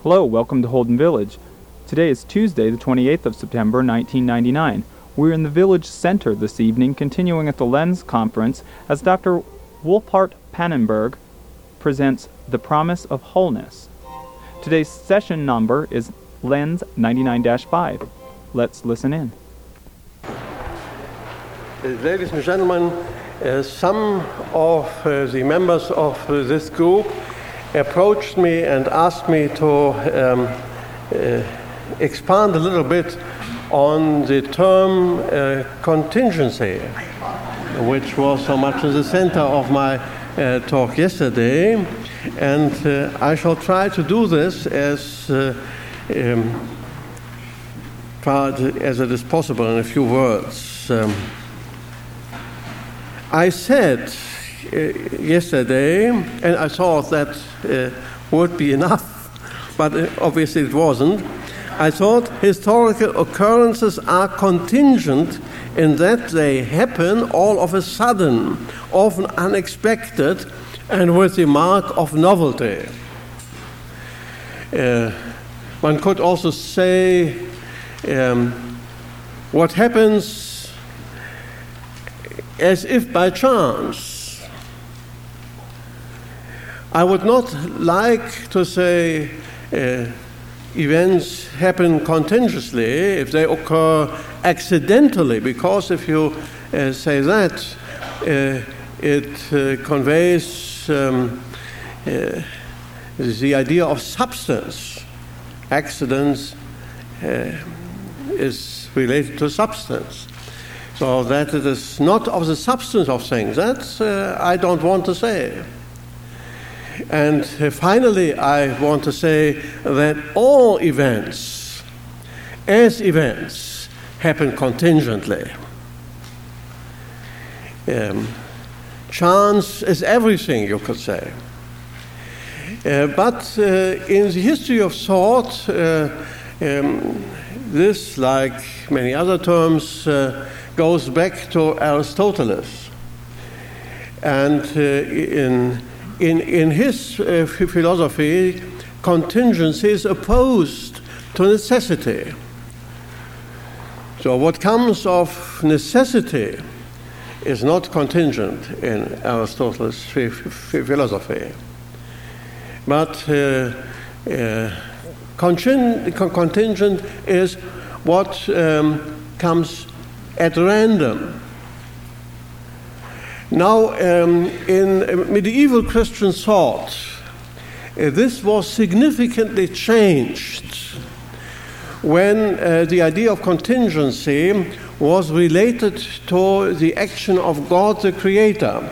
Hello, welcome to Holden Village. Today is Tuesday, the 28th of September, 1999. We're in the Village Center this evening, continuing at the Lens Conference, as Dr. Wolfhart Pannenberg presents The Promise of Wholeness. Today's session number is Lens 99-5. Let's listen in. Ladies and gentlemen, some of the members of this group approached me and asked me to expand a little bit on the term contingency, which was so much at the center of my talk yesterday. And I shall try to do this as far as it is possible in a few words. I said yesterday, and I thought that would be enough, but obviously it wasn't. I thought historical occurrences are contingent in that they happen all of a sudden, often unexpected, and with the mark of novelty. One could also say what happens as if by chance. I would not like to say events happen contingently if they occur accidentally, because if you say that, it conveys the idea of substance. Accidents is related to substance. So that it is not of the substance of things, that I don't want to say. And finally, I want to say that all events, as events, happen contingently. Chance is everything, you could say. But in the history of thought, this, like many other terms, goes back to Aristotle. And in his philosophy, contingency is opposed to necessity. So what comes of necessity is not contingent in Aristotle's philosophy. But contingent is what comes at random. Now, in medieval Christian thought, this was significantly changed when the idea of contingency was related to the action of God the Creator.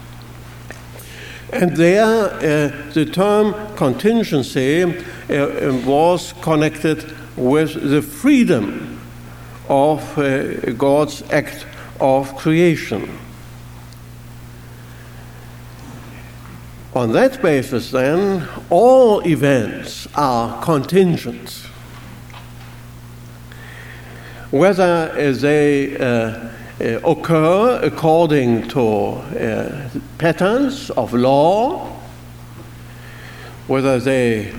And there, the term contingency was connected with the freedom of God's act of creation. On that basis, then, all events are contingent. Whether they occur according to patterns of law, whether they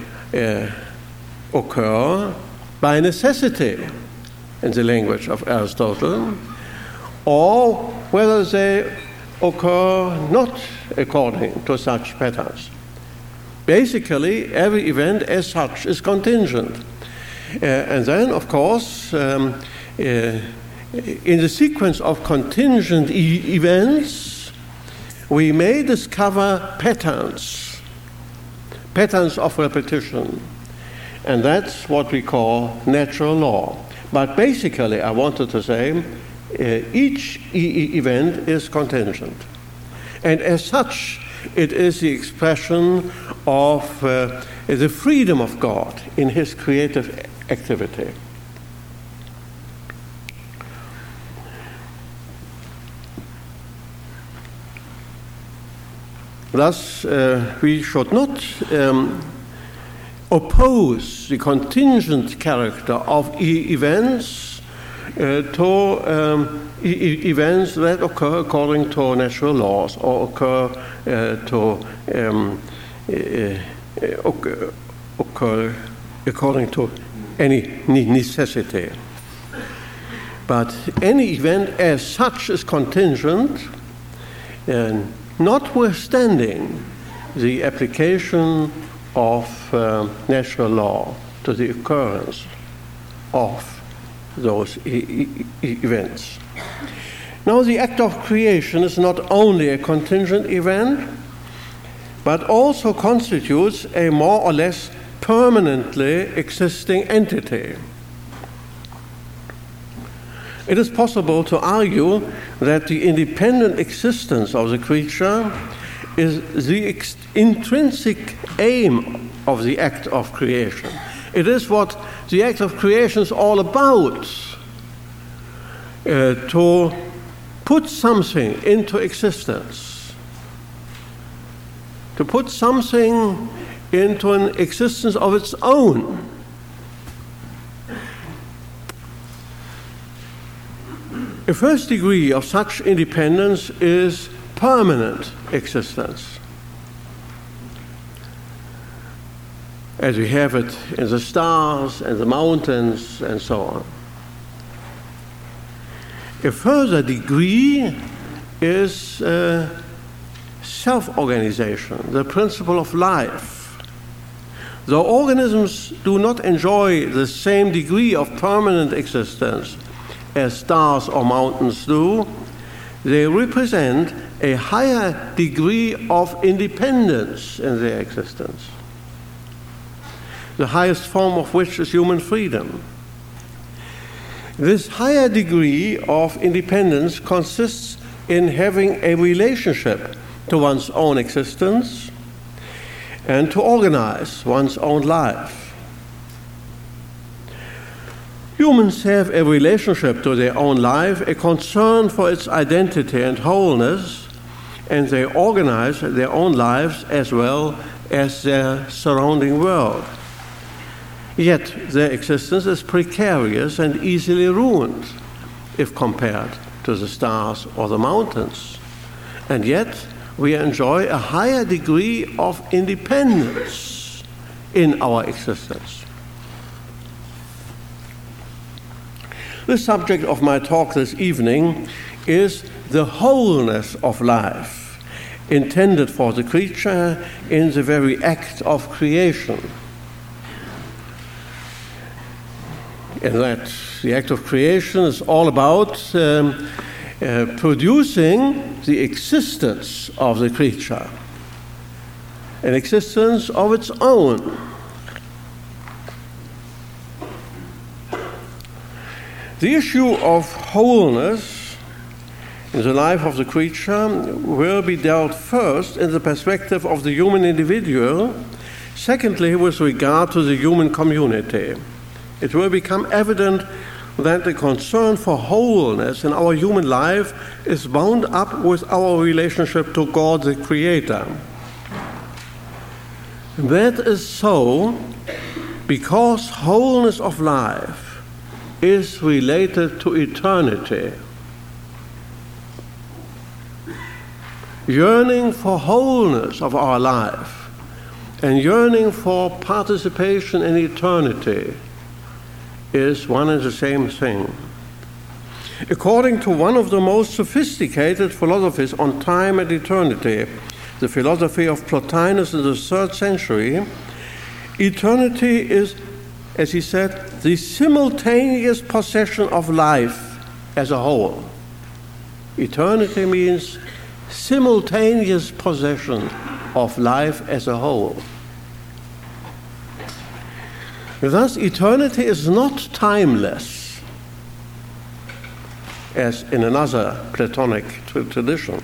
occur by necessity, in the language of Aristotle, or whether they occur not according to such patterns. Basically, every event as such is contingent. And then, of course, in the sequence of contingent events, we may discover patterns of repetition. And that's what we call natural law. But basically, I wanted to say, each event is contingent. And as such, it is the expression of the freedom of God in his creative activity. Thus, we should not oppose the contingent character of events to events that occur according to natural laws or occur according to any necessity. But any event as such is contingent, and notwithstanding the application of natural law to the occurrence of those events. Now, the act of creation is not only a contingent event, but also constitutes a more or less permanently existing entity. It is possible to argue that the independent existence of the creature is the intrinsic aim of the act of creation. It is what the act of creation is all about, to put something into existence, to put something into an existence of its own. A first degree of such independence is permanent existence, as we have it in the stars and the mountains and so on. A further degree is self-organization, the principle of life. Though organisms do not enjoy the same degree of permanent existence as stars or mountains do, they represent a higher degree of independence in their existence, the highest form of which is human freedom. This higher degree of independence consists in having a relationship to one's own existence and to organize one's own life. Humans have a relationship to their own life, a concern for its identity and wholeness, and they organize their own lives as well as their surrounding world. Yet their existence is precarious and easily ruined if compared to the stars or the mountains. And yet we enjoy a higher degree of independence in our existence. The subject of my talk this evening is the wholeness of life, intended for the creature in the very act of creation. And that the act of creation is all about producing the existence of the creature, an existence of its own. The issue of wholeness in the life of the creature will be dealt first in the perspective of the human individual, secondly with regard to the human community. It will become evident that the concern for wholeness in our human life is bound up with our relationship to God the Creator. That is so because wholeness of life is related to eternity. Yearning for wholeness of our life and yearning for participation in eternity is one and the same thing. According to one of the most sophisticated philosophies on time and eternity, the philosophy of Plotinus in the 3rd century, eternity is, as he said, the simultaneous possession of life as a whole. Eternity means simultaneous possession of life as a whole. Thus, eternity is not timeless, as in another Platonic tradition,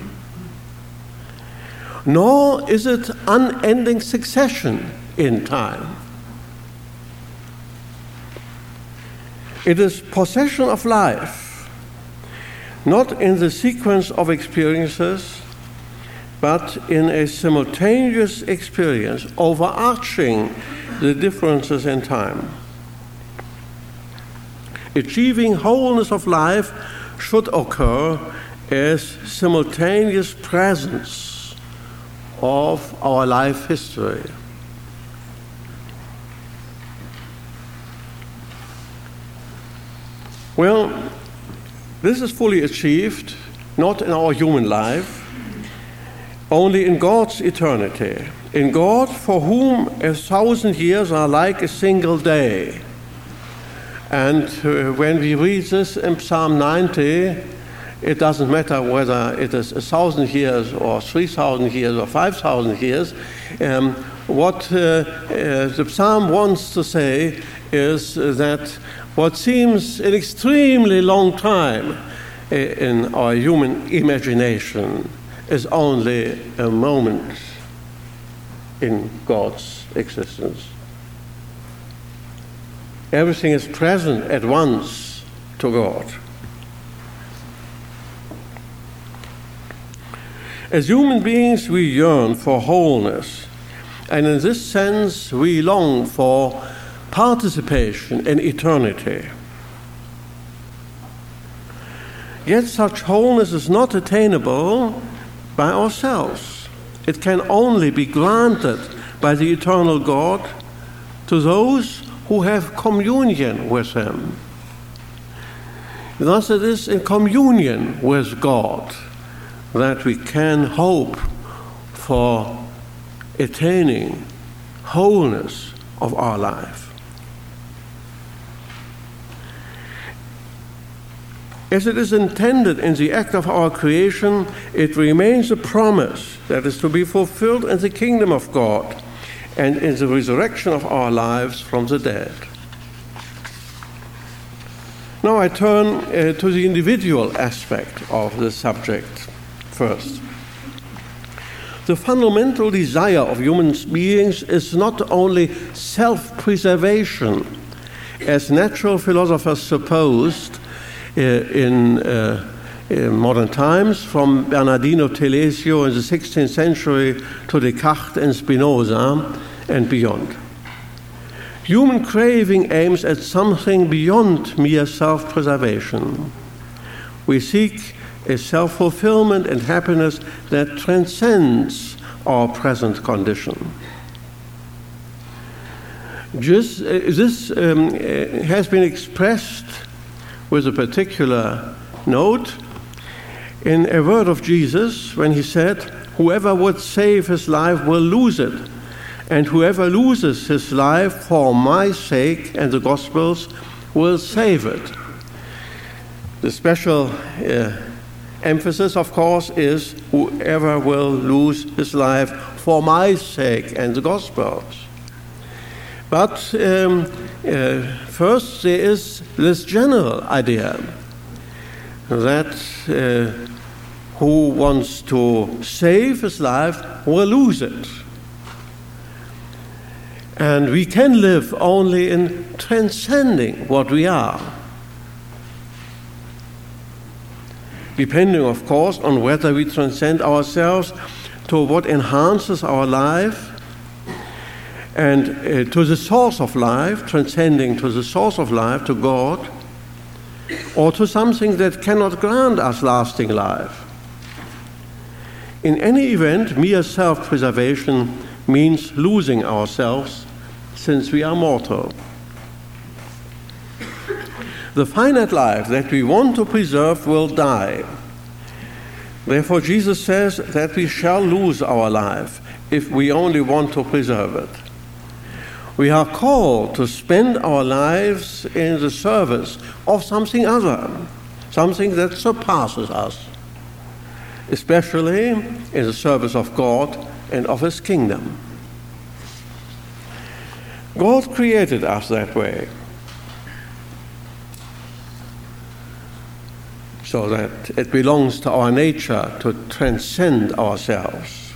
nor is it unending succession in time. It is possession of life, not in the sequence of experiences, but in a simultaneous experience, overarching the differences in time. Achieving wholeness of life should occur as simultaneous presence of our life history. Well, this is fully achieved not in our human life, only in God's eternity. In God, for whom 1,000 years are like a single day. And when we read this in Psalm 90, it doesn't matter whether it is 1,000 years or 3,000 years or 5,000 years. What the psalm wants to say is that what seems an extremely long time in our human imagination is only a moment in God's existence. Everything is present at once to God. As human beings, we yearn for wholeness, and in this sense, we long for participation in eternity. Yet such wholeness is not attainable by ourselves. It can only be granted by the eternal God to those who have communion with Him. Thus it is in communion with God that we can hope for attaining wholeness of our life. As it is intended in the act of our creation, it remains a promise that is to be fulfilled in the kingdom of God and in the resurrection of our lives from the dead. Now I turn to the individual aspect of the subject first. The fundamental desire of human beings is not only self-preservation, as natural philosophers supposed in modern times, from Bernardino Telesio in the 16th century to Descartes and Spinoza and beyond. Human craving aims at something beyond mere self-preservation. We seek a self-fulfillment and happiness that transcends our present condition. This has been expressed with a particular note in a word of Jesus when he said, "Whoever would save his life will lose it, and whoever loses his life for my sake and the Gospel's will save it." The special emphasis, of course, is whoever will lose his life for my sake and the Gospel's. But first there is this general idea that who wants to save his life will lose it. And we can live only in transcending what we are, depending, of course, on whether we transcend ourselves to what enhances our life and to the source of life, transcending to the source of life, to God, or to something that cannot grant us lasting life. In any event, mere self-preservation means losing ourselves, since we are mortal. The finite life that we want to preserve will die. Therefore, Jesus says that we shall lose our life if we only want to preserve it. We are called to spend our lives in the service of something other, something that surpasses us, especially in the service of God and of His kingdom. God created us that way, so that it belongs to our nature to transcend ourselves.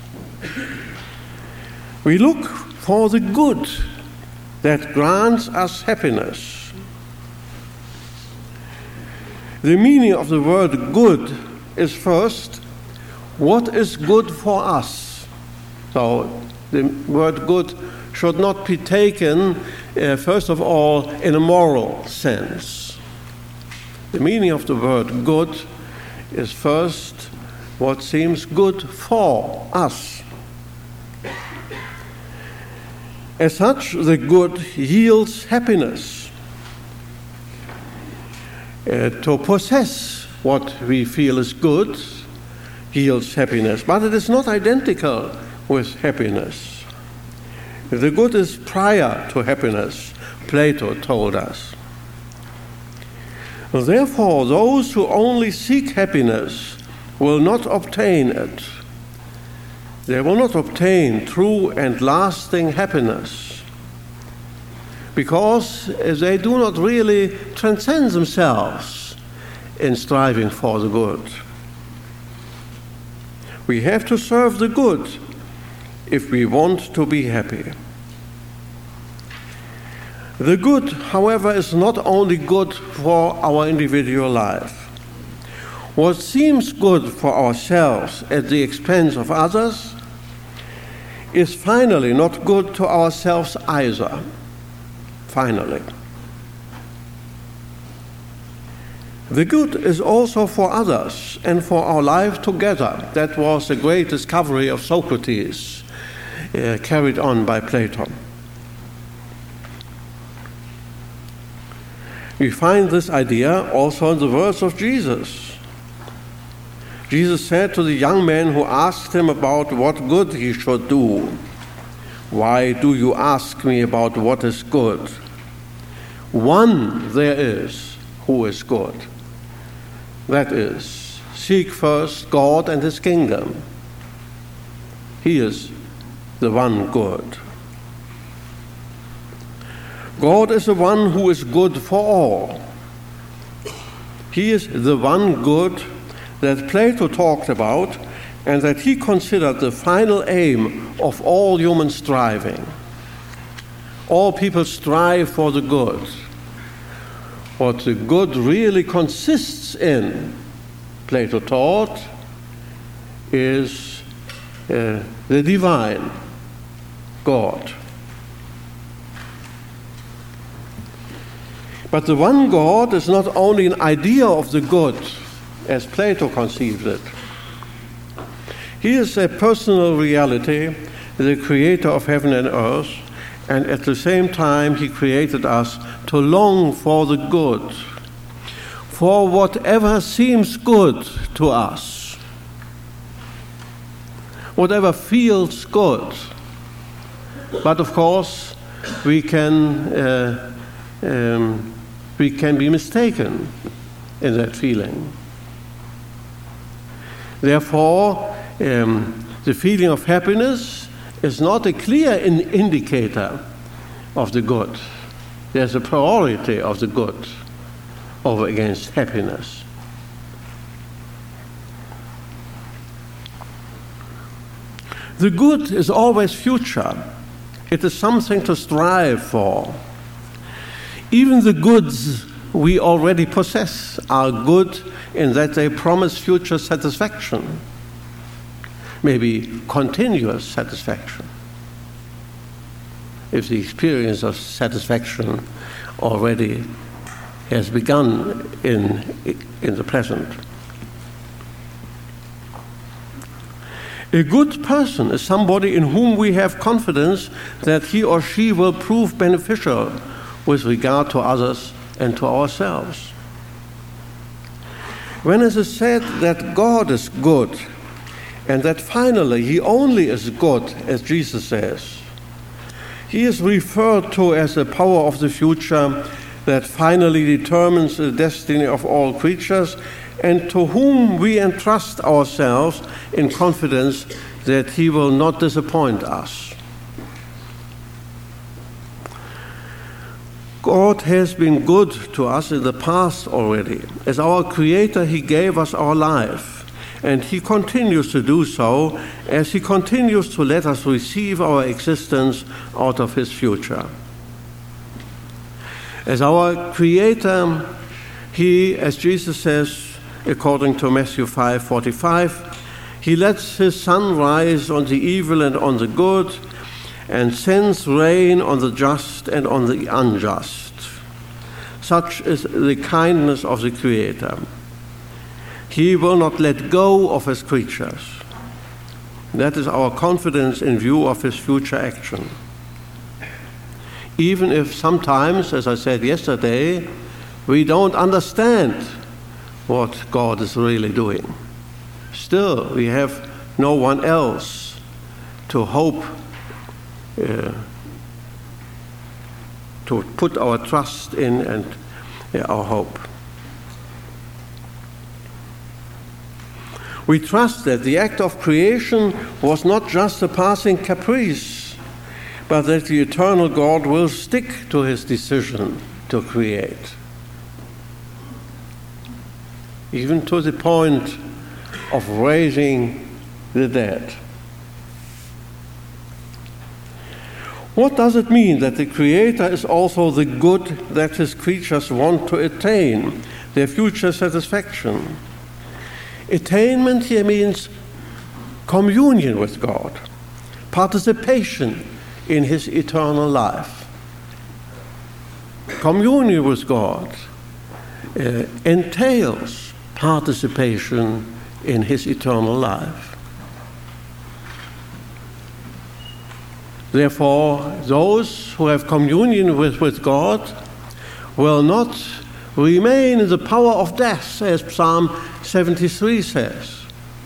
We look for the good that grants us happiness. The meaning of the word good is first, what is good for us? So the word good should not be taken, first of all, in a moral sense. The meaning of the word good is first what seems good for us. As such, the good yields happiness. To possess what we feel is good yields happiness, but it is not identical with happiness. The good is prior to happiness, Plato told us. Therefore, those who only seek happiness will not obtain it. They will not obtain true and lasting happiness because they do not really transcend themselves in striving for the good. We have to serve the good if we want to be happy. The good, however, is not only good for our individual life. What seems good for ourselves at the expense of others is finally not good to ourselves either. Finally. The good is also for others and for our life together. That was the great discovery of Socrates, carried on by Plato. We find this idea also in the words of Jesus. Jesus said to the young man who asked him about what good he should do, "Why do you ask me about what is good? One there is who is good. That is, seek first God and his kingdom. He is the one good. God is the one who is good for all. He is the one good that Plato talked about and that he considered the final aim of all human striving. All people strive for the good. What the good really consists in, Plato taught, is the divine God. But the one God is not only an idea of the good, as Plato conceived it. He is a personal reality, the creator of heaven and earth, and at the same time he created us to long for the good, for whatever seems good to us, whatever feels good. But of course, we can be mistaken in that feeling. Therefore, the feeling of happiness is not a clear indicator of the good. There's a priority of the good over against happiness. The good is always future. It is something to strive for. Even the goods we already possess are good in that they promise future satisfaction, maybe continuous satisfaction, if the experience of satisfaction already has begun in the present. A good person is somebody in whom we have confidence that he or she will prove beneficial with regard to others and to ourselves. When it is said that God is good and that finally he only is good, as Jesus says, he is referred to as the power of the future that finally determines the destiny of all creatures and to whom we entrust ourselves in confidence that he will not disappoint us. God has been good to us in the past already. As our Creator, he gave us our life, and he continues to do so as he continues to let us receive our existence out of his future. As our Creator, he, as Jesus says, according to Matthew 5:45, he lets his sun rise on the evil and on the good, and sends rain on the just and on the unjust. Such is the kindness of the Creator. He will not let go of his creatures. That is our confidence in view of his future action. Even if sometimes, as I said yesterday, we don't understand what God is really doing. Still, we have no one else to hope, to put our trust in and our hope. We trust that the act of creation was not just a passing caprice, but that the eternal God will stick to his decision to create, even to the point of raising the dead. What does it mean that the Creator is also the good that his creatures want to attain, their future satisfaction? Attainment here means communion with God, participation in his eternal life. Communion with God entails participation in his eternal life. Therefore, those who have communion with God will not remain in the power of death, as Psalm 73 says.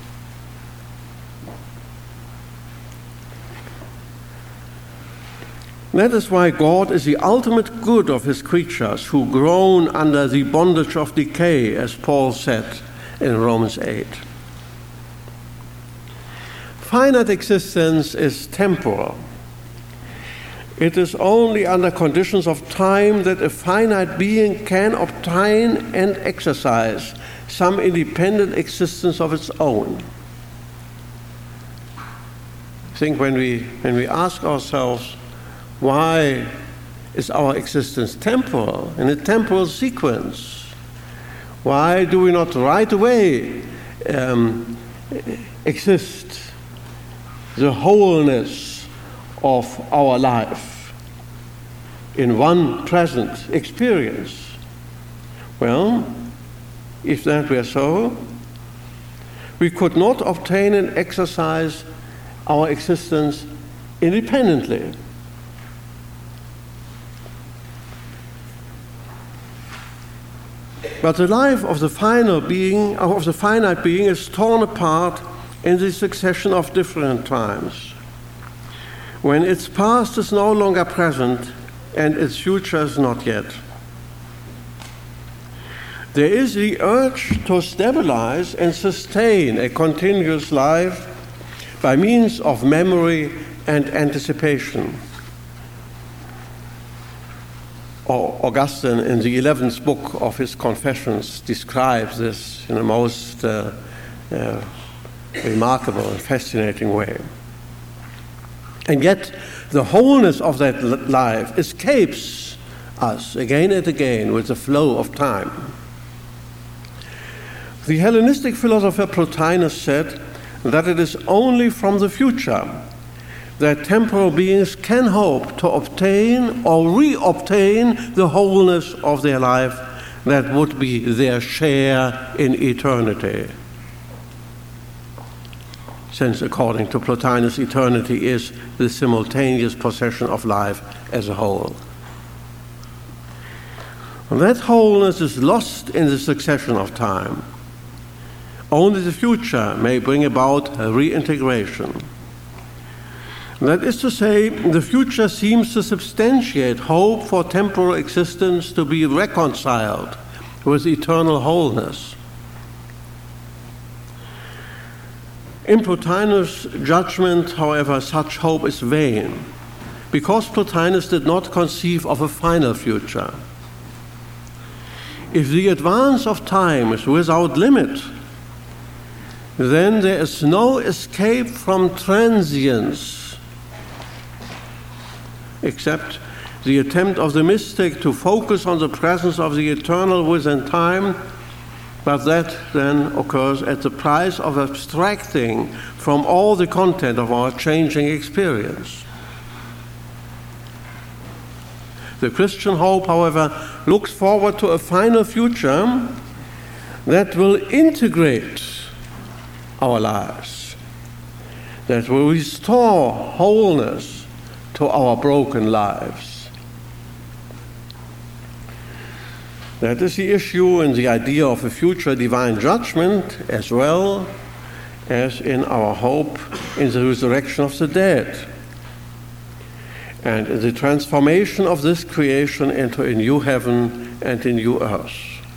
That is why God is the ultimate good of his creatures who groan under the bondage of decay, as Paul said in Romans 8. Finite existence is temporal. It is only under conditions of time that a finite being can obtain and exercise some independent existence of its own. I think when we ask ourselves, why is our existence temporal, in a temporal sequence? Why do we not right away exist the wholeness of our life in one present experience? Well, if that were so, we could not obtain and exercise our existence independently. But the life of the finite being is torn apart in the succession of different times, when its past is no longer present and its future is not yet. There is the urge to stabilize and sustain a continuous life by means of memory and anticipation. Augustine, in the 11th book of his Confessions, describes this in a most remarkable and fascinating way. And yet, the wholeness of that life escapes us again and again with the flow of time. The Hellenistic philosopher Plotinus said that it is only from the future that temporal beings can hope to obtain or re-obtain the wholeness of their life that would be their share in eternity. Since, according to Plotinus, eternity is the simultaneous possession of life as a whole. That wholeness is lost in the succession of time. Only the future may bring about a reintegration. That is to say, the future seems to substantiate hope for temporal existence to be reconciled with eternal wholeness. In Plotinus' judgment, however, such hope is vain, because Plotinus did not conceive of a final future. If the advance of time is without limit, then there is no escape from transience, except the attempt of the mystic to focus on the presence of the eternal within time, but that then occurs at the price of abstracting from all the content of our changing experience. The Christian hope, however, looks forward to a final future that will integrate our lives, that will restore wholeness to our broken lives. That is the issue in the idea of a future divine judgment, as well as in our hope in the resurrection of the dead, and in the transformation of this creation into a new heaven and a new earth.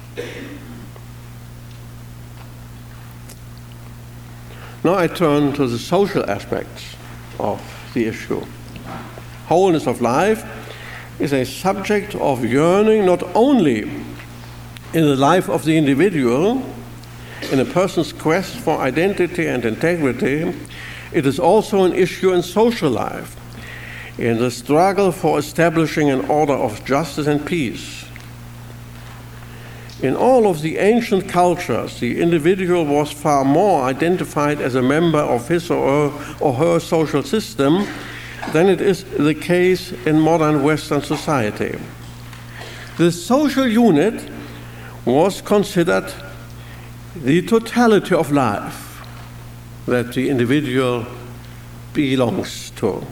Now I turn to the social aspects of the issue. Wholeness of life is a subject of yearning not only in the life of the individual, in a person's quest for identity and integrity, it is also an issue in social life, in the struggle for establishing an order of justice and peace. In all of the ancient cultures, the individual was far more identified as a member of his or her social system than it is the case in modern Western society. The social unit was considered the totality of life that the individual belongs to.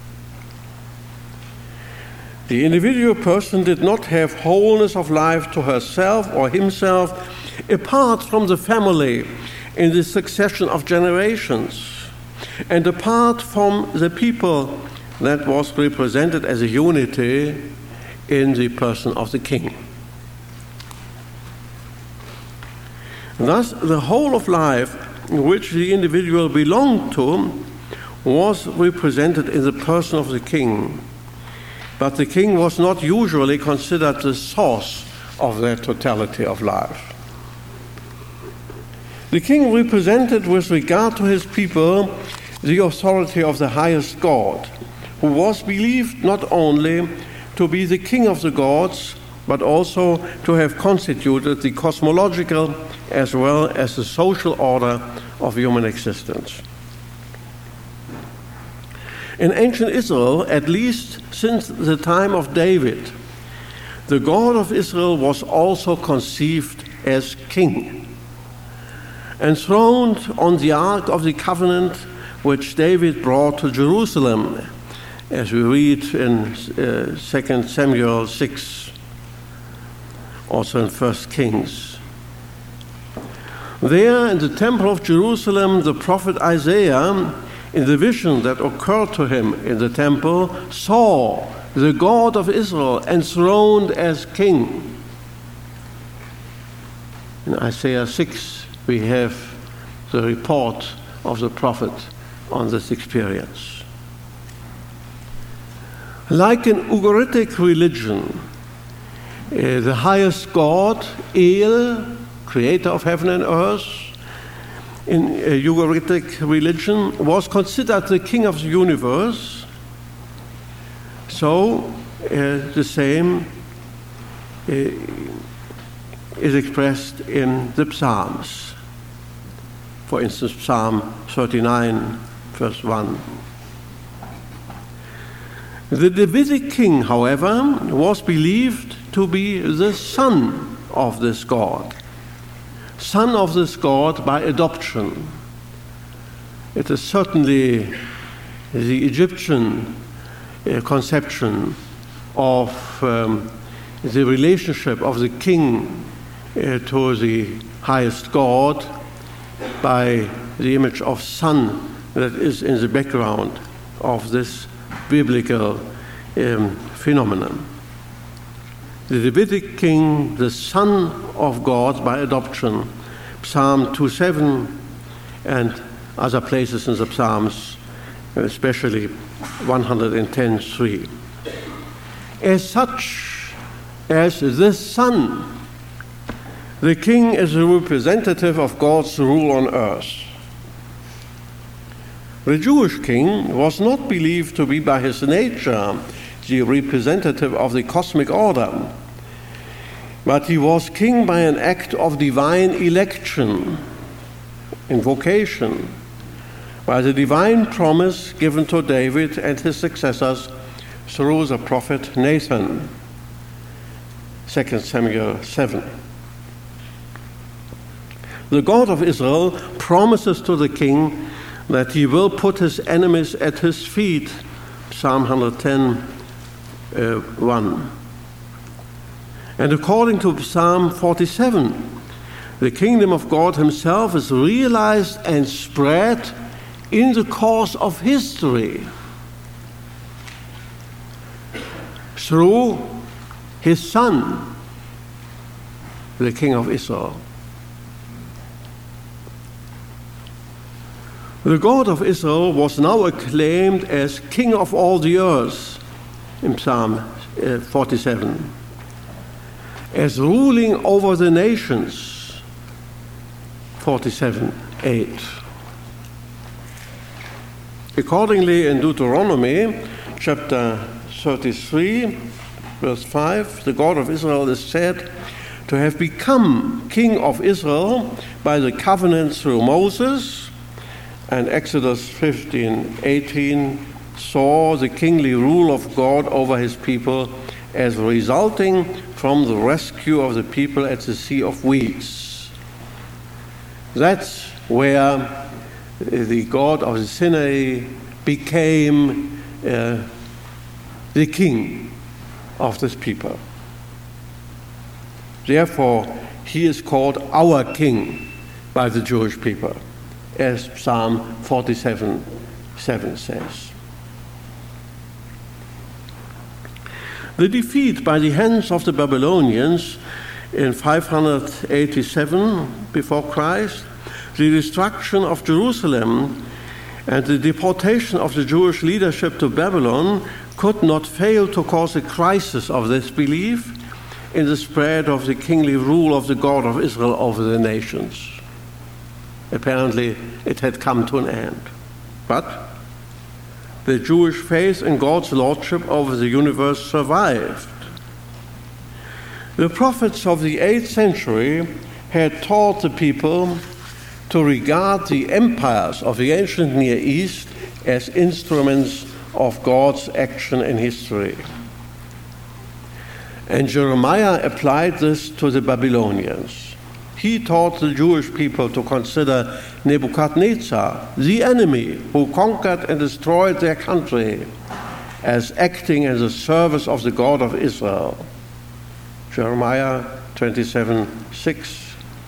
The individual person did not have wholeness of life to herself or himself apart from the family in the succession of generations, and apart from the people that was represented as a unity in the person of the king. Thus, the whole of life which the individual belonged to was represented in the person of the king. But the king was not usually considered the source of that totality of life. The king represented, with regard to his people, the authority of the highest God, who was believed not only to be the king of the gods, but also to have constituted the cosmological as well as the social order of human existence. In ancient Israel, at least since the time of David, the God of Israel was also conceived as king, enthroned on the Ark of the Covenant which David brought to Jerusalem, as we read in 2 Samuel 6, also in 1 Kings. There in the temple of Jerusalem, the prophet Isaiah, in the vision that occurred to him in the temple, saw the God of Israel enthroned as king. In Isaiah 6, we have the report of the prophet on this experience. Like in Ugaritic religion, the highest God, El, creator of heaven and earth, in Ugaritic religion, was considered the king of the universe. So the same is expressed in the Psalms. For instance, Psalm 39, verse 1. The Davidic king, however, was believed to be the son of this God. Son of this God by adoption. It is certainly the Egyptian conception of the relationship of the king to the highest God by the image of son that is in the background of this biblical phenomenon. The Davidic king, the son of God by adoption, Psalm 2:7 and other places in the Psalms, especially 110:3. As such as this son, the king is a representative of God's rule on earth. The Jewish king was not believed to be by his nature the representative of the cosmic order, but he was king by an act of divine election, invocation, by the divine promise given to David and his successors through the prophet Nathan, 2 Samuel 7. The God of Israel promises to the king that he will put his enemies at his feet, Psalm 110, 1. And according to Psalm 47, the kingdom of God himself is realized and spread in the course of history through his son, the King of Israel. The God of Israel was now acclaimed as King of all the earth in Psalm 47, as ruling over the nations, 47:8. Accordingly, in Deuteronomy chapter 33, verse 5, the God of Israel is said to have become King of Israel by the covenant through Moses, and Exodus 15:18 saw the kingly rule of God over his people as resulting from the rescue of the people at the Sea of Weeds. That's where the God of the Sinai became the king of this people. Therefore, he is called our king by the Jewish people, as Psalm 47:7 says. The defeat by the hands of the Babylonians in 587 before Christ, the destruction of Jerusalem, and the deportation of the Jewish leadership to Babylon could not fail to cause a crisis of this belief in the spread of the kingly rule of the God of Israel over the nations. Apparently, it had come to an end. But the Jewish faith in God's lordship over the universe survived. The prophets of the 8th century had taught the people to regard the empires of the ancient Near East as instruments of God's action in history. And Jeremiah applied this to the Babylonians. He taught the Jewish people to consider Nebuchadnezzar, the enemy who conquered and destroyed their country, as acting in the service of the God of Israel. Jeremiah 27:6.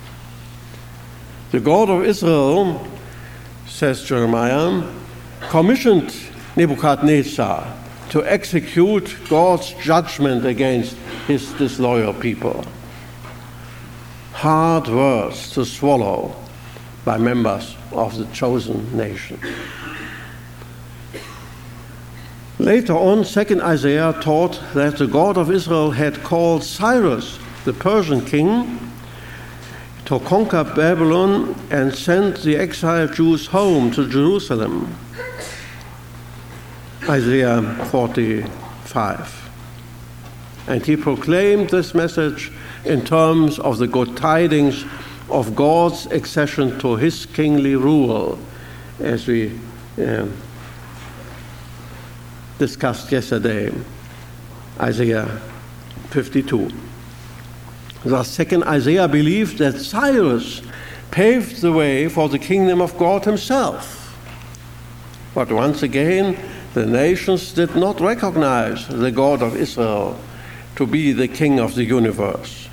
The God of Israel, says Jeremiah, commissioned Nebuchadnezzar to execute God's judgment against his disloyal people. Hard words to swallow by members of the chosen nation. Later on, 2nd Isaiah taught that the God of Israel had called Cyrus, the Persian king, to conquer Babylon and send the exiled Jews home to Jerusalem. Isaiah 45. And he proclaimed this message in terms of the good tidings of God's accession to his kingly rule, as we discussed yesterday, Isaiah 52. Thus, 2nd Isaiah believed that Cyrus paved the way for the kingdom of God himself. But once again, the nations did not recognize the God of Israel to be the king of the universe.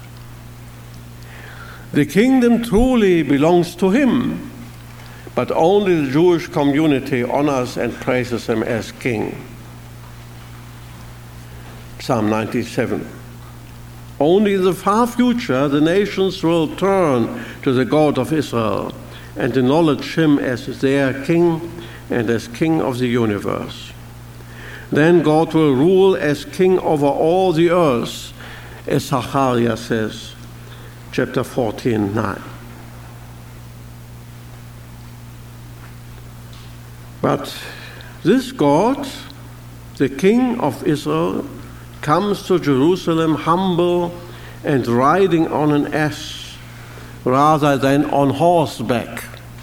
The kingdom truly belongs to him, but only the Jewish community honors and praises him as king. Psalm 97. Only in the far future the nations will turn to the God of Israel and acknowledge him as their king and as king of the universe. Then God will rule as king over all the earth, as Zechariah says, chapter 14:9. But this God, the King of Israel, comes to Jerusalem humble and riding on an ass rather than on horseback.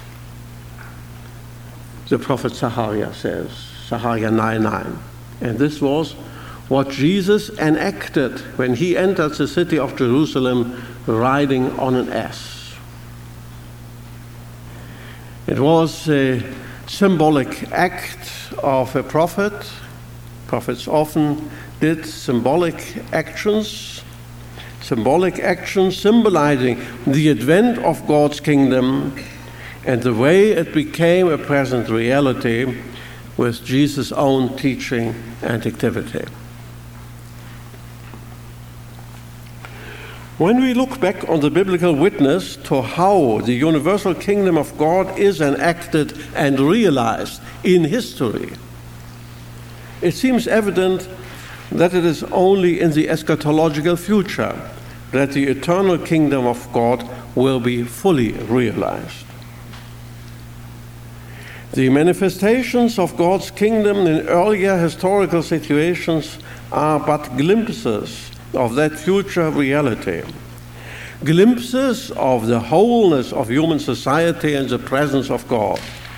The prophet Zechariah says, Zechariah 9:9. And this was what Jesus enacted when he entered the city of Jerusalem riding on an ass. It was a symbolic act of a prophet. Prophets often did symbolic actions. symbolic action symbolizing the advent of God's kingdom and the way it became a present reality with Jesus' own teaching and activity. When we look back on the biblical witness to how the universal kingdom of God is enacted and realized in history, it seems evident that it is only in the eschatological future that the eternal kingdom of God will be fully realized. The manifestations of God's kingdom in earlier historical situations are but glimpses of that future reality, glimpses of the wholeness of human society and the presence of God.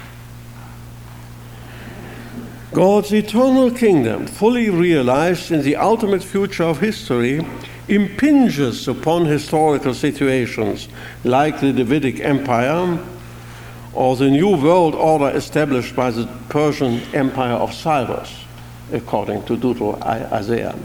God's eternal kingdom, fully realized in the ultimate future of history, impinges upon historical situations like the Davidic Empire or the new world order established by the Persian Empire of Cyrus, according to Deutero-Isaiah.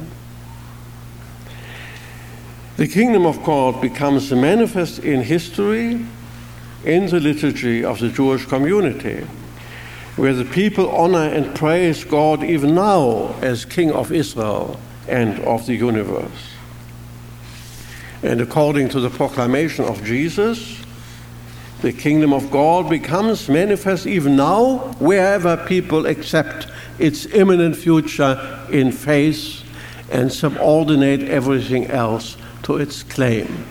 The kingdom of God becomes manifest in history, in the liturgy of the Jewish community, where the people honor and praise God even now as King of Israel and of the universe. And according to the proclamation of Jesus, the kingdom of God becomes manifest even now wherever people accept its imminent future in faith and subordinate everything else to its claim,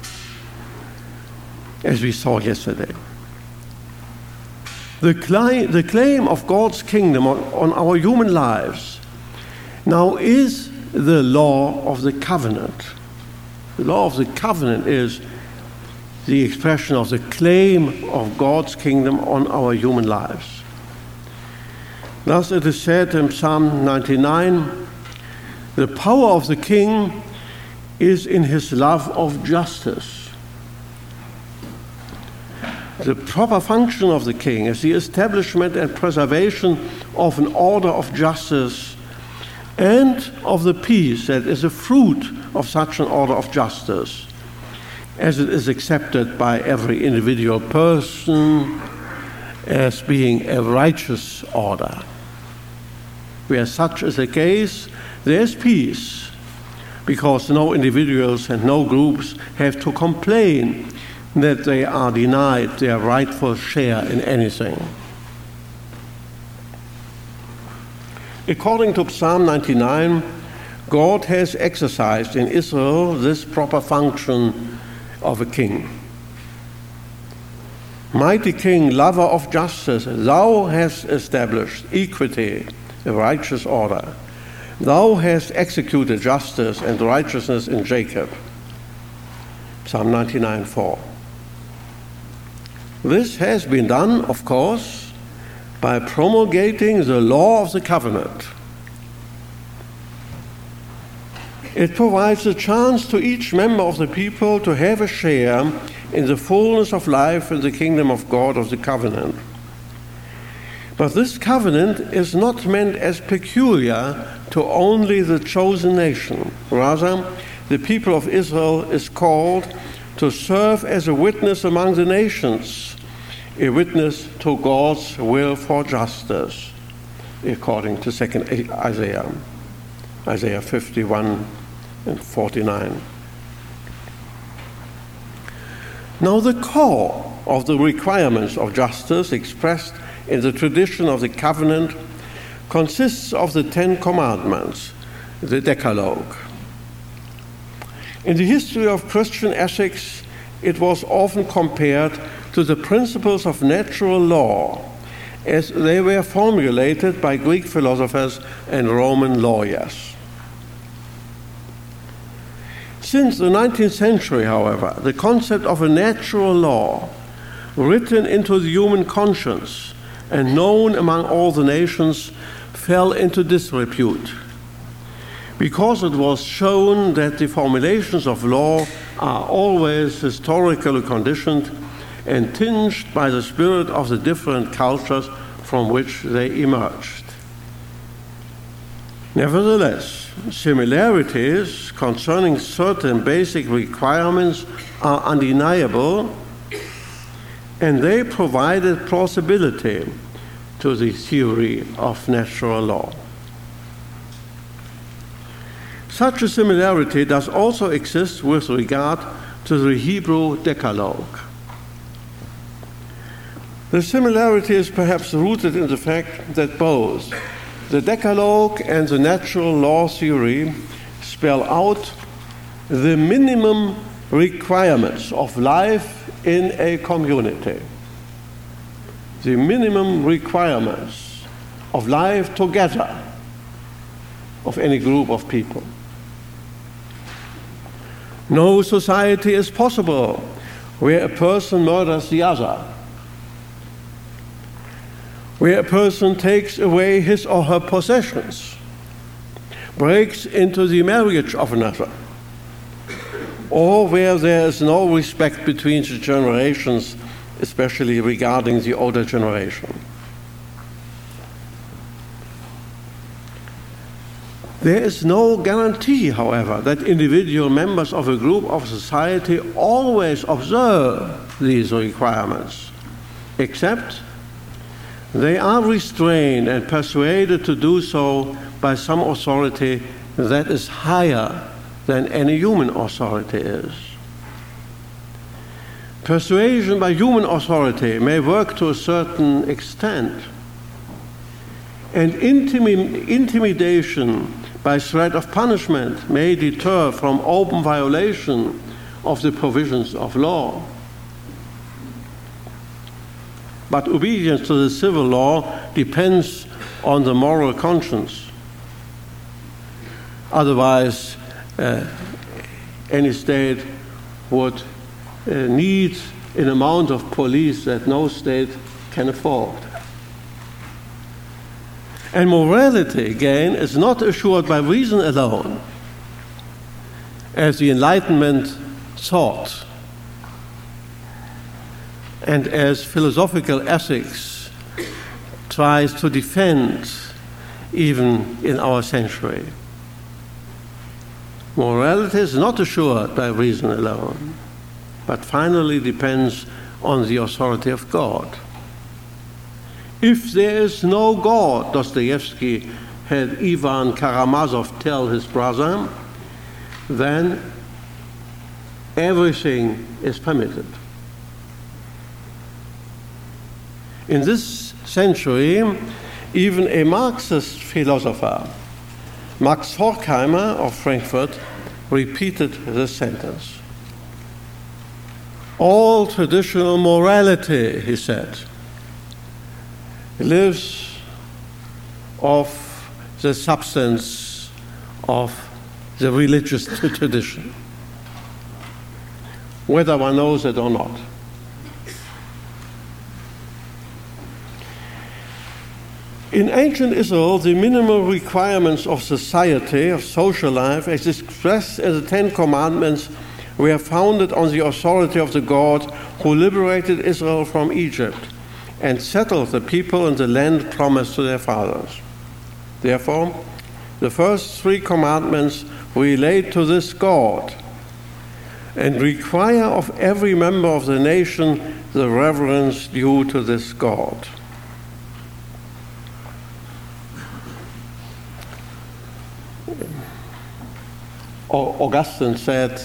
as we saw yesterday. The claim of God's kingdom on our human lives now is the law of the covenant. The law of the covenant is the expression of the claim of God's kingdom on our human lives. Thus it is said in Psalm 99, the power of the king is in his love of justice. The proper function of the king is the establishment and preservation of an order of justice and of the peace that is a fruit of such an order of justice, as it is accepted by every individual person as being a righteous order. Where such is the case, there is peace, because no individuals and no groups have to complain that they are denied their rightful share in anything. According to Psalm 99, God has exercised in Israel this proper function of a king. Mighty King, lover of justice, thou hast established equity, a righteous order. Thou hast executed justice and righteousness in Jacob. Psalm 99:4. This has been done, of course, by promulgating the law of the covenant. It provides a chance to each member of the people to have a share in the fullness of life in the kingdom of God of the covenant. But this covenant is not meant as peculiar to only the chosen nation. Rather, the people of Israel is called to serve as a witness among the nations, a witness to God's will for justice, according to 2nd Isaiah, Isaiah 51 and 49. Now the core of the requirements of justice expressed in the tradition of the covenant consists of the 10 Commandments, the Decalogue. In the history of Christian ethics, it was often compared to the principles of natural law as they were formulated by Greek philosophers and Roman lawyers. Since the 19th century, however, the concept of a natural law written into the human conscience and known among all the nations fell into disrepute, because it was shown that the formulations of law are always historically conditioned and tinged by the spirit of the different cultures from which they emerged. Nevertheless, similarities concerning certain basic requirements are undeniable, and they provided plausibility to the theory of natural law. Such a similarity does also exist with regard to the Hebrew Decalogue. The similarity is perhaps rooted in the fact that both the Decalogue and the natural law theory spell out the minimum requirements of life in a community. The minimum requirements of life together of any group of people. No society is possible where a person murders the other, where a person takes away his or her possessions, breaks into the marriage of another, or where there is no respect between the generations, especially regarding the older generation. There is no guarantee, however, that individual members of a group of society always observe these requirements, except they are restrained and persuaded to do so by some authority that is higher than any human authority is. Persuasion by human authority may work to a certain extent, and intimidation by threat of punishment may deter from open violation of the provisions of law. But obedience to the civil law depends on the moral conscience. Otherwise, any state would need an amount of police that no state can afford. And morality, again, is not assured by reason alone, as the Enlightenment thought, and as philosophical ethics tries to defend even in our century. Morality is not assured by reason alone, but finally depends on the authority of God. If there is no God, Dostoevsky had Ivan Karamazov tell his brother, then everything is permitted. In this century, even a Marxist philosopher, Max Horkheimer of Frankfurt, repeated this sentence. All traditional morality, he said, lives of the substance of the religious tradition, whether one knows it or not. In ancient Israel, the minimum requirements of society, of social life, as expressed in the Ten Commandments, were founded on the authority of the God who liberated Israel from Egypt and settled the people in the land promised to their fathers. Therefore, the first three commandments relate to this God and require of every member of the nation the reverence due to this God. Augustine said,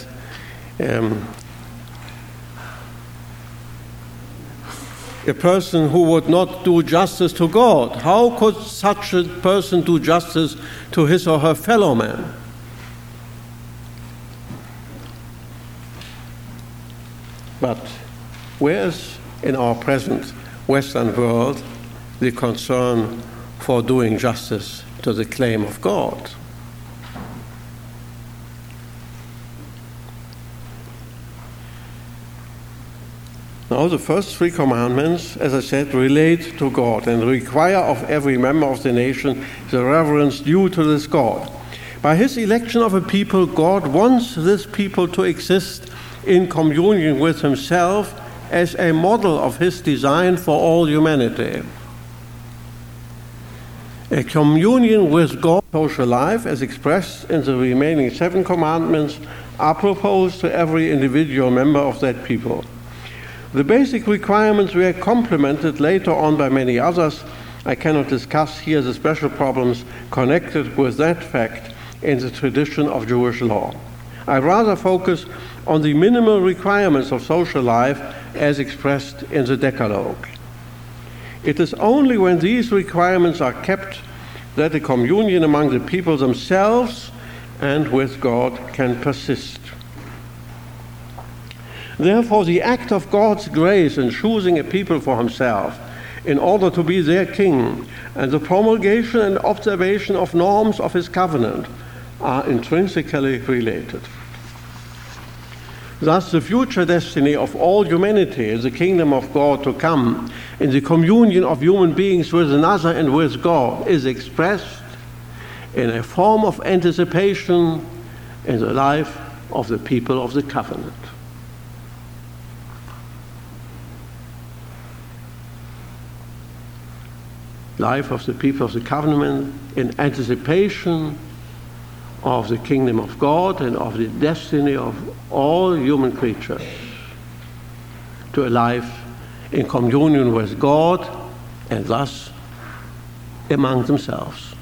a person who would not do justice to God, how could such a person do justice to his or her fellow man? But where is, in our present Western world, the concern for doing justice to the claim of God? Now, the first three commandments, as I said, relate to God and require of every member of the nation the reverence due to this God. By his election of a people, God wants this people to exist in communion with himself as a model of his design for all humanity. A communion with God, social life, as expressed in the remaining 7 commandments, are proposed to every individual member of that people. The basic requirements were complemented later on by many others. I cannot discuss here the special problems connected with that fact in the tradition of Jewish law. I rather focus on the minimal requirements of social life as expressed in the Decalogue. It is only when these requirements are kept that the communion among the people themselves and with God can persist. Therefore, the act of God's grace in choosing a people for himself in order to be their king and the promulgation and observation of norms of his covenant are intrinsically related. Thus, the future destiny of all humanity is the kingdom of God to come in the communion of human beings with another and with God is expressed in a form of anticipation in the life of the people of the covenant. Life of the people of the covenant in anticipation of the kingdom of God and of the destiny of all human creatures to a life in communion with God and thus among themselves.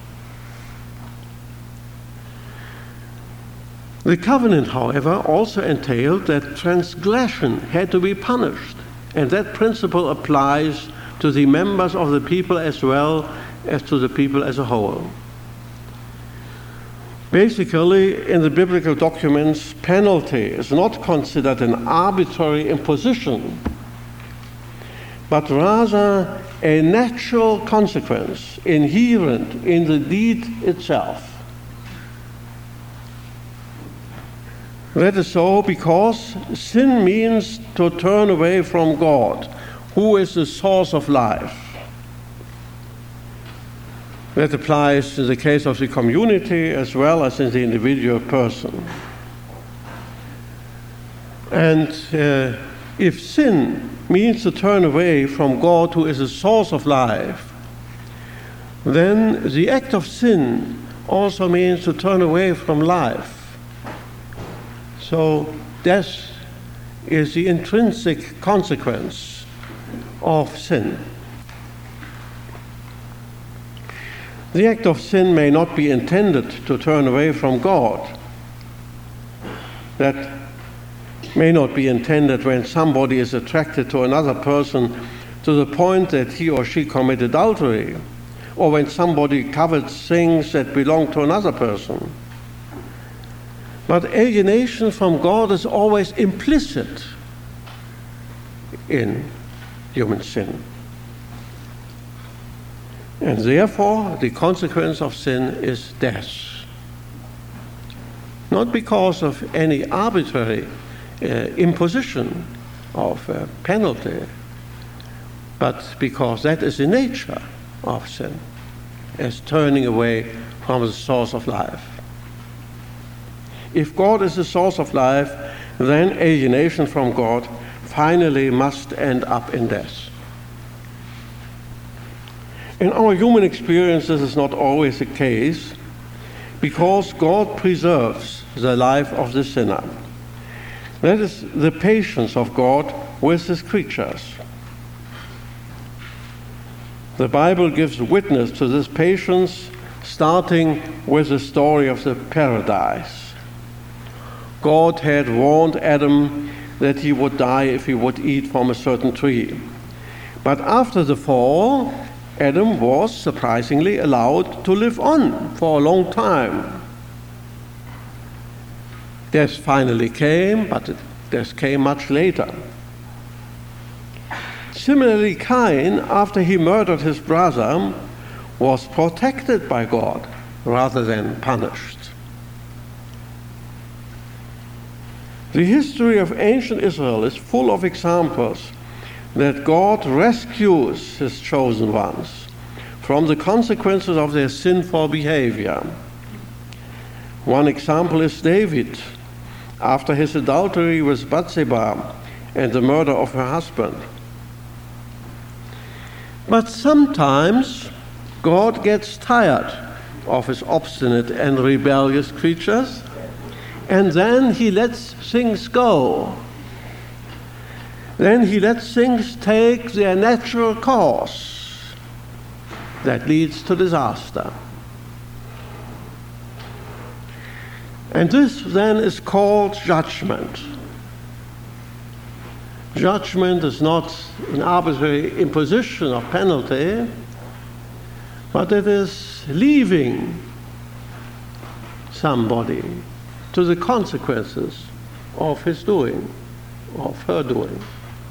The covenant, however, also entailed that transgression had to be punished, and that principle applies to the members of the people as well as to the people as a whole. Basically, in the biblical documents, penalty is not considered an arbitrary imposition, but rather a natural consequence inherent in the deed itself. That is so because sin means to turn away from God, who is the source of life. That applies in the case of the community as well as in the individual person. And if sin means to turn away from God, who is the source of life, then the act of sin also means to turn away from life. So death is the intrinsic consequence of sin. The act of sin may not be intended to turn away from God. That may not be intended when somebody is attracted to another person to the point that he or she commit adultery, or when somebody covets things that belong to another person. But alienation from God is always implicit in human sin. And therefore, the consequence of sin is death. Not because of any arbitrary imposition of penalty, but because that is the nature of sin, as turning away from the source of life. If God is the source of life, then alienation from God finally must end up in death. In our human experience, this is not always the case, because God preserves the life of the sinner. That is the patience of God with his creatures. The Bible gives witness to this patience, starting with the story of the paradise. God had warned Adam that he would die if he would eat from a certain tree. But after the fall, Adam was surprisingly allowed to live on for a long time. Death finally came, but death came much later. Similarly, Cain, after he murdered his brother, was protected by God rather than punished. The history of ancient Israel is full of examples that God rescues his chosen ones from the consequences of their sinful behavior. One example is David, after his adultery with Bathsheba and the murder of her husband. But sometimes God gets tired of his obstinate and rebellious creatures, and then he lets things go. Then he lets things take their natural course that leads to disaster. And this then is called judgment. Judgment is not an arbitrary imposition of penalty, but it is leaving somebody to the consequences of his doing, of her doing.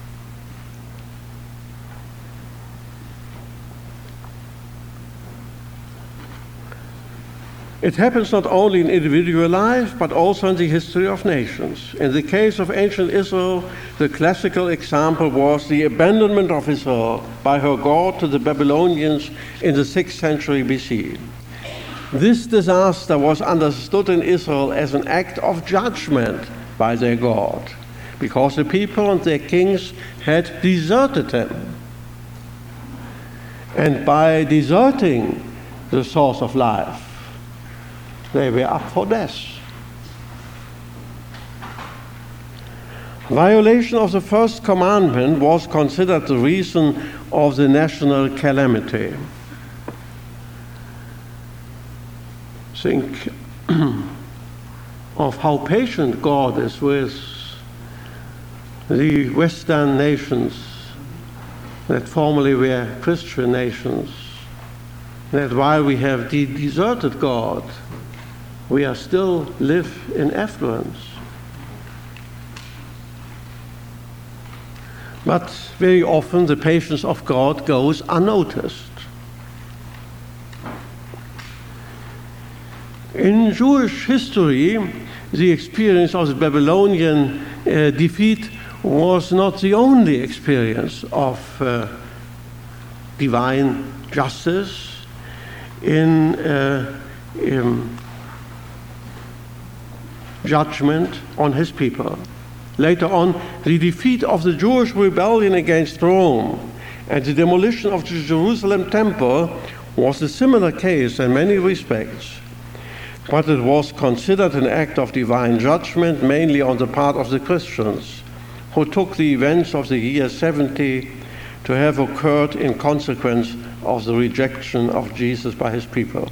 It happens not only in individual life, but also in the history of nations. In the case of ancient Israel, the classical example was the abandonment of Israel by her God to the Babylonians in the 6th century BC. This disaster was understood in Israel as an act of judgment by their God, because the people and their kings had deserted him. And by deserting the source of life, they were up for death. Violation of the first commandment was considered the reason of the national calamity. Think of how patient God is with the Western nations that formerly were Christian nations, that while we have deserted God, we are still live in affluence. But very often the patience of God goes unnoticed. In Jewish history, the experience of the Babylonian defeat was not the only experience of divine justice in judgment on his people. Later on, the defeat of the Jewish rebellion against Rome and the demolition of the Jerusalem temple was a similar case in many respects, but it was considered an act of divine judgment mainly on the part of the Christians, who took the events of the year 70 to have occurred in consequence of the rejection of Jesus by his people.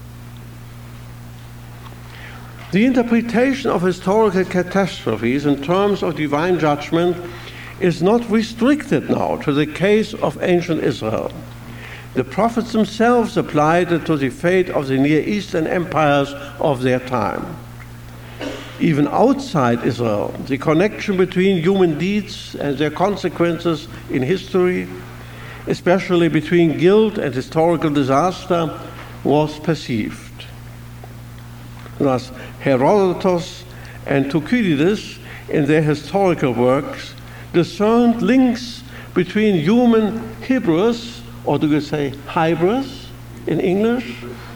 The interpretation of historical catastrophes in terms of divine judgment is not restricted now to the case of ancient Israel. The prophets themselves applied it to the fate of the Near Eastern empires of their time. Even outside Israel, the connection between human deeds and their consequences in history, especially between guilt and historical disaster, was perceived. Thus, Herodotus and Thucydides, in their historical works, discerned links between human hubris, or do you say hybris in English?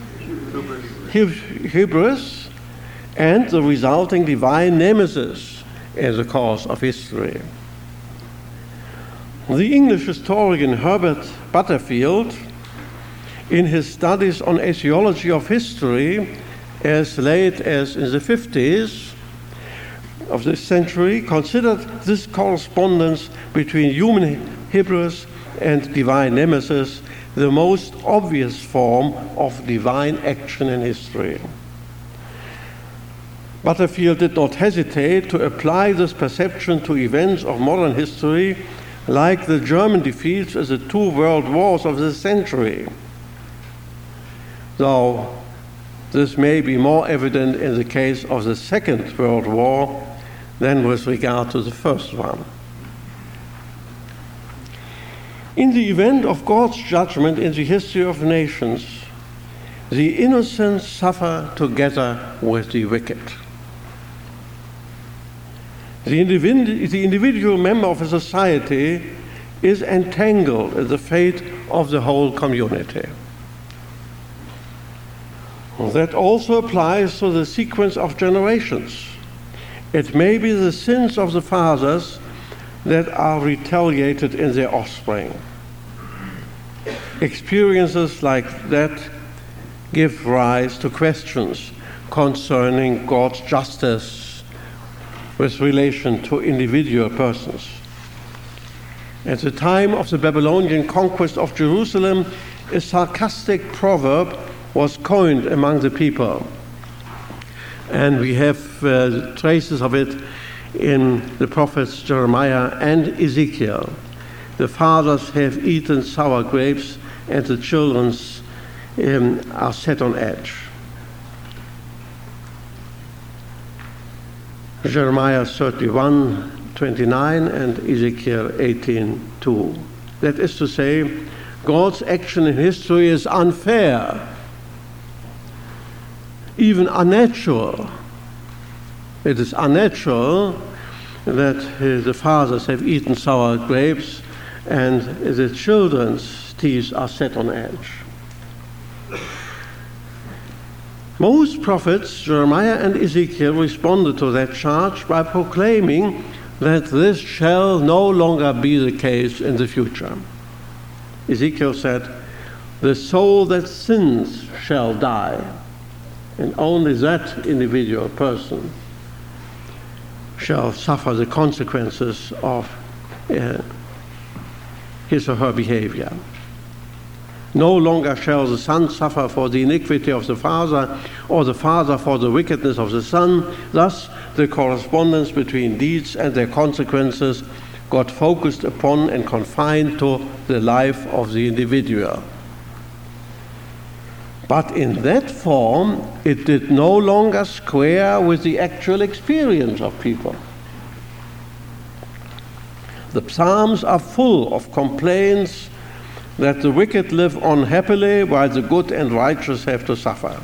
Hubris, and the resulting divine nemesis in the course of history. The English historian Herbert Butterfield, in his studies on etiology of history, as late as in the 50s of this century, considered this correspondence between human hubris and divine nemesis the most obvious form of divine action in history. Butterfield did not hesitate to apply this perception to events of modern history, like the German defeats in the 2 world wars of the century, though this may be more evident in the case of the Second World War than with regard to the first one. In the event of God's judgment in the history of nations, the innocent suffer together with the wicked. The individual member of a society is entangled in the fate of the whole community. That also applies to the sequence of generations. It may be the sins of the fathers that are retaliated in their offspring. Experiences like that give rise to questions concerning God's justice with relation to individual persons. At the time of the Babylonian conquest of Jerusalem, a sarcastic proverb was coined among the people. And we have traces of it in the prophets Jeremiah and Ezekiel. The fathers have eaten sour grapes, and the children are set on edge. Jeremiah 31:29 and Ezekiel 18:2. That is to say, God's action in history is unfair, even unnatural. It is unnatural that the fathers have eaten sour grapes and the children's teeth are set on edge. Most prophets, Jeremiah and Ezekiel, responded to that charge by proclaiming that this shall no longer be the case in the future. Ezekiel said, "The soul that sins shall die," and only that individual person shall suffer the consequences of his or her behavior. No longer shall the son suffer for the iniquity of the father, or the father for the wickedness of the son. Thus, the correspondence between deeds and their consequences got focused upon and confined to the life of the individual. But in that form, it did no longer square with the actual experience of people. The Psalms are full of complaints that the wicked live unhappily while the good and righteous have to suffer.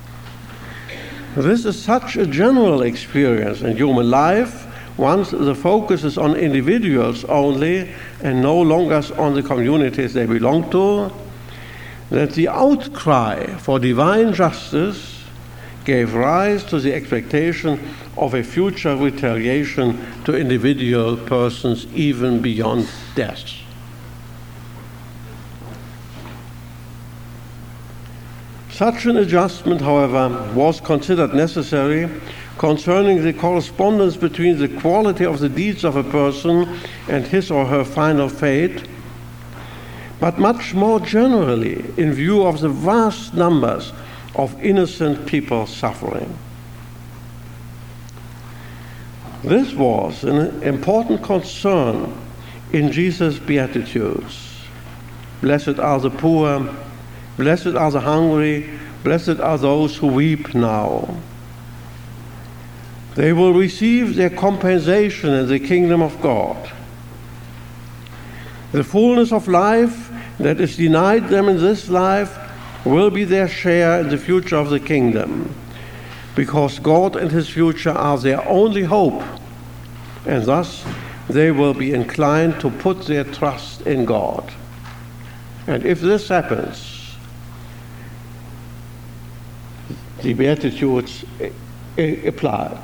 This is such a general experience in human life once the focus is on individuals only and no longer on the communities they belong to, that the outcry for divine justice gave rise to the expectation of a future retaliation to individual persons even beyond death. Such an adjustment, however, was considered necessary concerning the correspondence between the quality of the deeds of a person and his or her final fate, but much more generally in view of the vast numbers of innocent people suffering. This was an important concern in Jesus' Beatitudes. Blessed are the poor, blessed are the hungry, blessed are those who weep now. They will receive their compensation in the kingdom of God. The fullness of life that is denied them in this life will be their share in the future of the kingdom, because God and his future are their only hope, and thus they will be inclined to put their trust in God. And if this happens, the Beatitudes apply.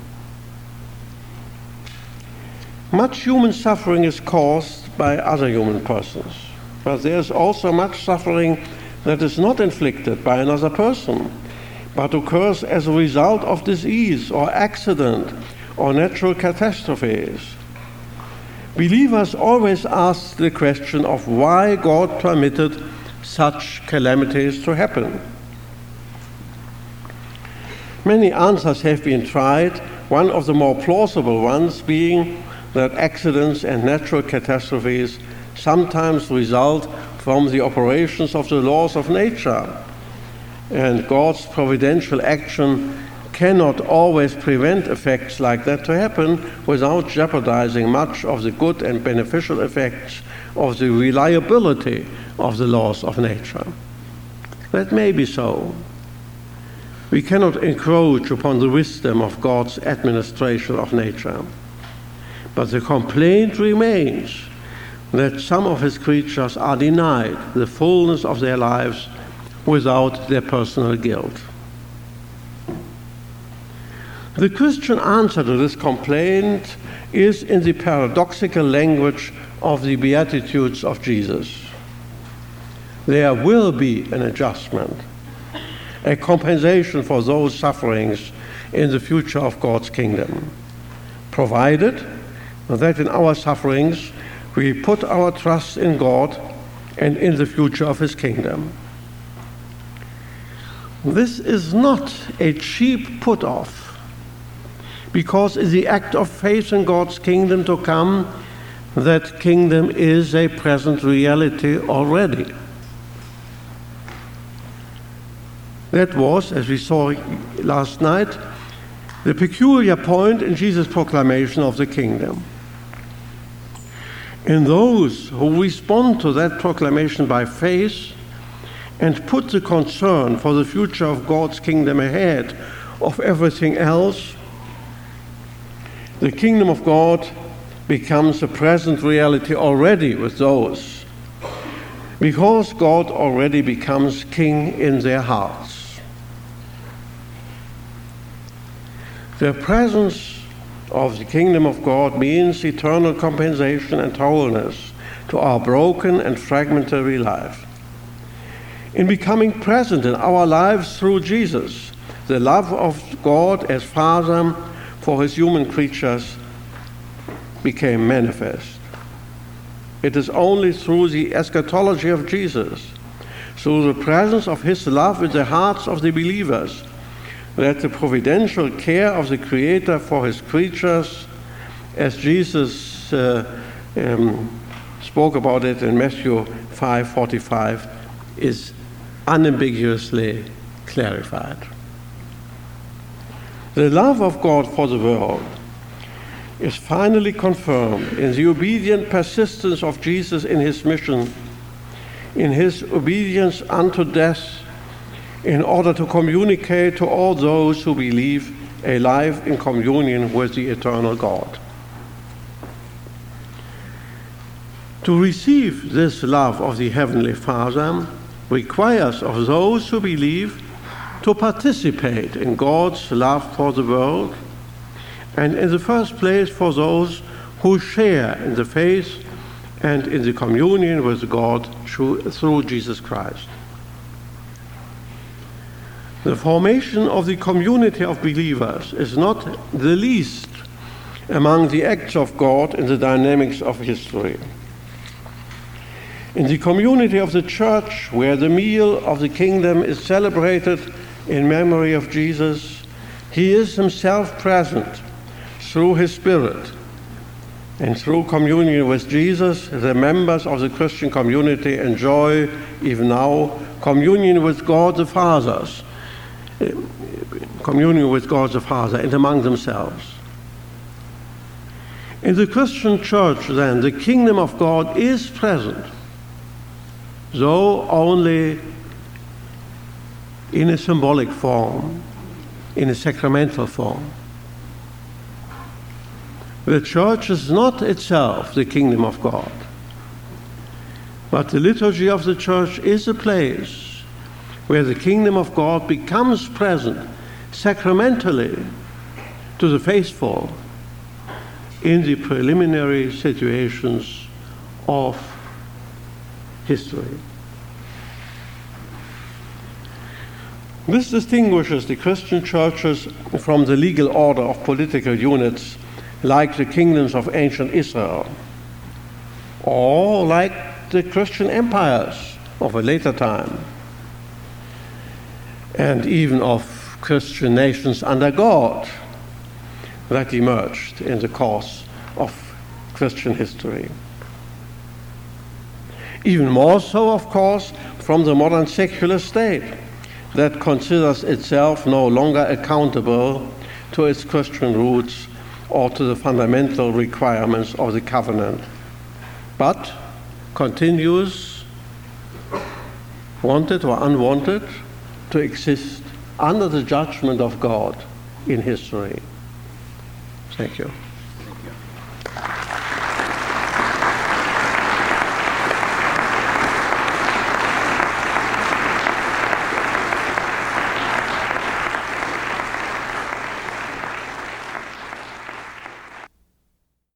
Much human suffering is caused by other human persons, but there's also much suffering that is not inflicted by another person, but occurs as a result of disease or accident or natural catastrophes. Believers always ask the question of why God permitted such calamities to happen. Many answers have been tried, one of the more plausible ones being that accidents and natural catastrophes sometimes result from the operations of the laws of nature, and God's providential action cannot always prevent effects like that to happen without jeopardizing much of the good and beneficial effects of the reliability of the laws of nature. That may be so. We cannot encroach upon the wisdom of God's administration of nature. But the complaint remains that some of his creatures are denied the fullness of their lives without their personal guilt. The Christian answer to this complaint is in the paradoxical language of the Beatitudes of Jesus. there will be an adjustment, a compensation for those sufferings in the future of God's kingdom, provided that in our sufferings we put our trust in God and in the future of His kingdom. This is not a cheap put-off, because in the act of faith in God's kingdom to come, that kingdom is a present reality already. That was, as we saw last night, the peculiar point in Jesus' proclamation of the kingdom. In those who respond to that proclamation by faith and put the concern for the future of God's kingdom ahead of everything else, the kingdom of God becomes a present reality already with those, because God already becomes king in their hearts. The presence of the kingdom of God means eternal compensation and wholeness to our broken and fragmentary life. In becoming present in our lives through Jesus, the love of God as Father for His human creatures became manifest. It is only through the eschatology of Jesus, through the presence of His love in the hearts of the believers, that the providential care of the Creator for His creatures, as Jesus spoke about it in Matthew 5:45, is unambiguously clarified. The love of God for the world is finally confirmed in the obedient persistence of Jesus in His mission, in His obedience unto death, in order to communicate to all those who believe a life in communion with the eternal God. To receive this love of the Heavenly Father requires of those who believe to participate in God's love for the world, and in the first place for those who share in the faith and in the communion with God through Jesus Christ. The formation of the community of believers is not the least among the acts of God in the dynamics of history. In the community of the church, where the meal of the kingdom is celebrated in memory of Jesus, He is Himself present through His Spirit. And through communion with Jesus, the members of the Christian community enjoy, even now, communion with God the Father and among themselves. In the Christian church, then, the kingdom of God is present, though only in a symbolic form, in a sacramental form. The church is not itself the kingdom of God, but the liturgy of the church is a place where the kingdom of God becomes present sacramentally to the faithful in the preliminary situations of history. This distinguishes the Christian churches from the legal order of political units like the kingdoms of ancient Israel, or like the Christian empires of a later time, and even of Christian nations under God that emerged in the course of Christian history. Even more so, of course, from the modern secular state that considers itself no longer accountable to its Christian roots or to the fundamental requirements of the covenant, but continues, wanted or unwanted, to exist under the judgment of God in history. Thank you.